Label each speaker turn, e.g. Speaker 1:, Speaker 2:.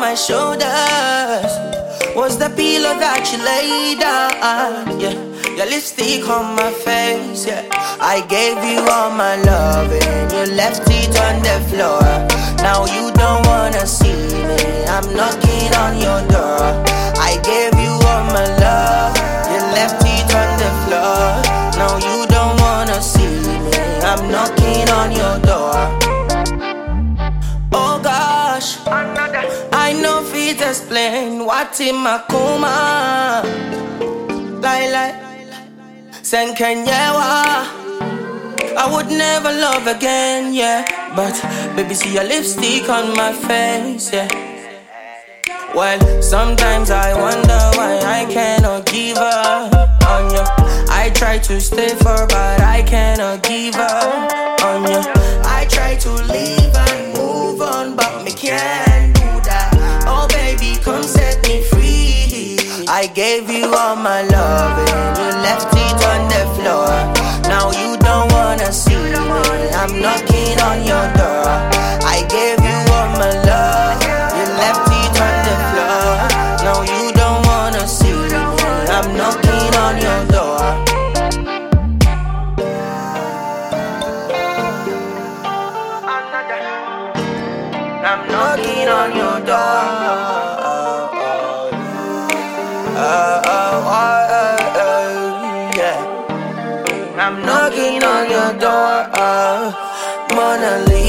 Speaker 1: my shoulders was the pillow that you laid down, yeah. Your lipstick on my face, yeah. I gave you all my love and you left it on the floor. Now you don't wanna see me, I'm knocking on your door. I gave you all my love, you left it on the floor. Now you don't wanna see me, I'm knocking on your door. Oh gosh, I know fit explain what in my coma. Like Senkenyewa, I would never love again, yeah. But baby, see your lipstick on my face, yeah. Well, sometimes I wonder why I cannot give up on you. I try to stay for, but I cannot give up on you. I try to leave and move on, but me can't do that. Oh baby, come set me free. I gave you all my love and you left it on the floor. Now you don't wanna see me, I'm knocking on your door. I gave you all my love, you left it on the floor. Now you don't wanna see me, I'm knocking on your door. I'm knocking on your door. Yeah. I'm knocking on your door, Mona Lisa.